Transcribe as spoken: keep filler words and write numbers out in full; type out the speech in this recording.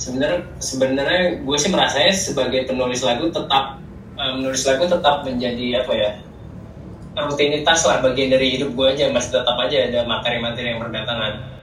sebenarnya sebenarnya gue sih merasanya sebagai penulis lagu tetap uh, menulis lagu tetap menjadi apa ya, rutinitas lah, bagian dari hidup gue aja, masih tetap aja ada materi-materi yang berdatangan.